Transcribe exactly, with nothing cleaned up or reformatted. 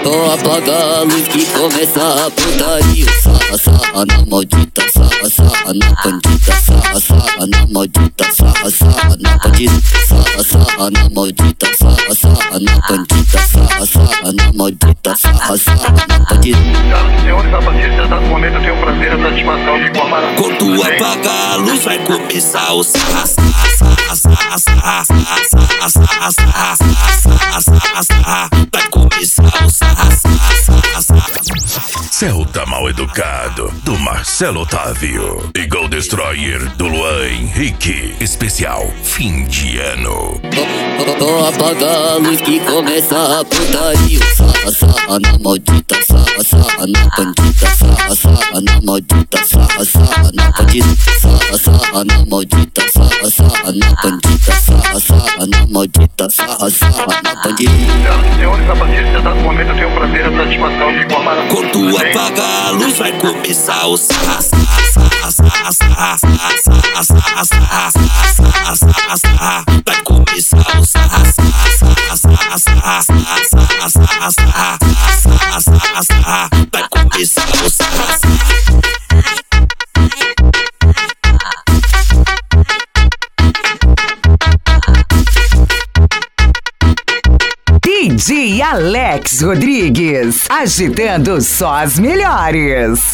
Tô apaga a luz que começa a putaria. Sarra, sarra na maldita, sarra, sarra na bandida. Sarra, sarra na maldita, sarra, sarra na bandida. Sarra, sarra na maldita, sarra, sarra na bandida. Sarra, sarra na maldita, sarra, sarra na bandida. Senhoras e senhores, a partir de exato momento eu tenho o prazer da satisfação de informar. Quando apagar a luz vai começar o sarra, sarra, sarra, sarra, sarra, sarra, sarra, sarra, sarra, sarra, sarra. Vai começar o sarra, sarra, sarra, sarra. Celta Mal Educado, do Marcelo Otávio. E Gol Destroyer, do Luan Henrique. Especial fim de ano. Tô, tô, tô apaga a luz que começa a putaria. Sarra, sarra na maldita, sarra, sarra na bandida. Sarra, sarra na maldita, sarra, sarra na bandida. Sarra, sarra na maldita, sarra, sarra na bandida. Sarra, sarra na maldita, sarra, sarra na bandida. Senhoras e senhores, a partir de exato momento eu tenho o prazer da satisfação de informar. Quando apagar a luz vai começar o sarra, sarra, sarra, sarra, sarra, sarra, sarra, sarra, sarra, sarra, sarra. Vai começar o sarra, sarra, sarra, sarra, sarra, sarra, sarra, sarra, sarra, sarra, sarra. Vai começar o sarra, sarra. D J Alex Rodrigues, agitando só as melhores.